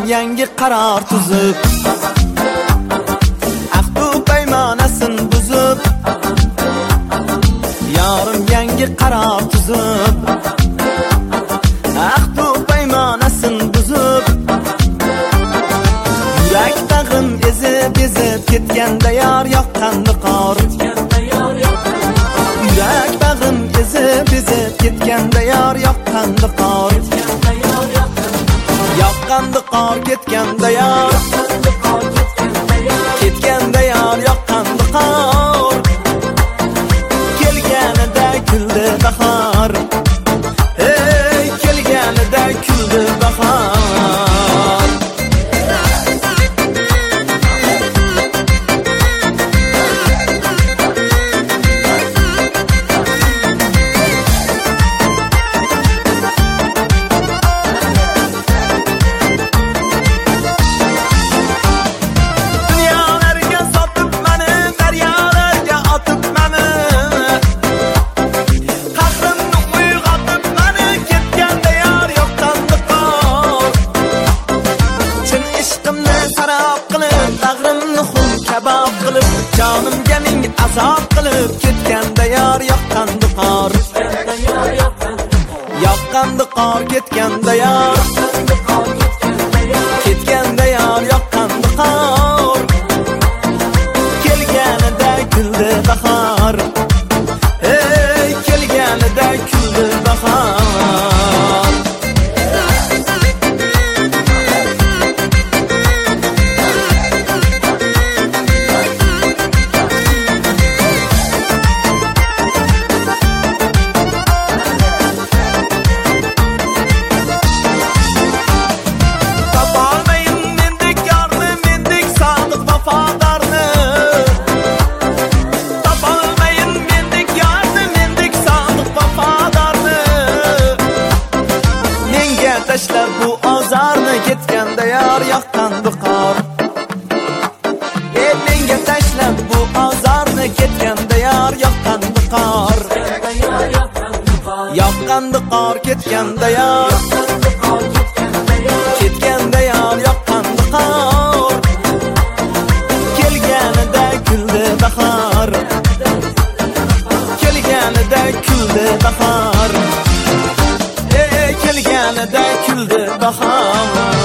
yangi qaror tuzib, ahdu paymonasin buzib, yorim yangi qaror tuzib, ahdu paymonasin buzib, yurak tag'im ezib ketganda yor yoqqandi qor, yurak tag'im ezib ketganda yor yoqqandi qor, yoqqandi qor ketganda yor, ketganda yor yoqqandi qor, kelganida kuldi bahor, ey kelganida kuldi bahor. Canimga ming azob qilib ketganda yor yoqqandi qor, yoqqandi qor ketganda yor, ketganda yor yoqqandi qor, kelganida kuldi bahor, ey kelganida kuldi bahor. Tashlab bu ozorni ketganda yor yoqqandi qor, menga tashlab bu ozorni ketganda yor yoqqandi qor, yoqqandi qor ketganda yor, ketganda yor yoqqandi qor, kelganida kuldi bahor, kelganida kuldi bahor, kelganida kuldi bahor.